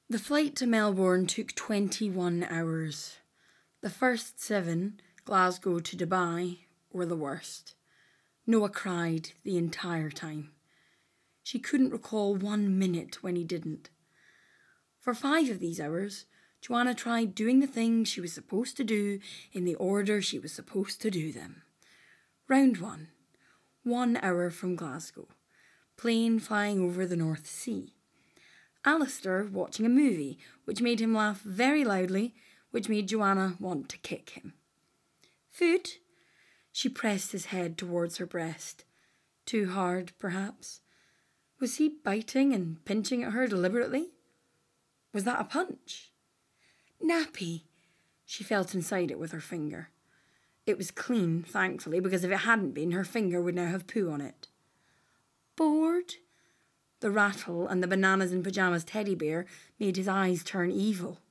The flight to Melbourne took 21 hours. The first 7, Glasgow to Dubai, were the worst. Noah cried the entire time. She couldn't recall 1 minute when he didn't. For 5 of these hours, Joanna tried doing the things she was supposed to do in the order she was supposed to do them. Round 1, 1 hour from Glasgow, plane flying over the North Sea. Alistair watching a movie, which made him laugh very loudly, which made Joanna want to kick him. Food? She pressed his head towards her breast. Too hard, perhaps. Was he biting and pinching at her deliberately? Was that a punch? Nappy. She felt inside it with her finger. It was clean, thankfully, because if it hadn't been, her finger would now have poo on it. Bored? The rattle and the bananas in pyjamas teddy bear made his eyes turn evil.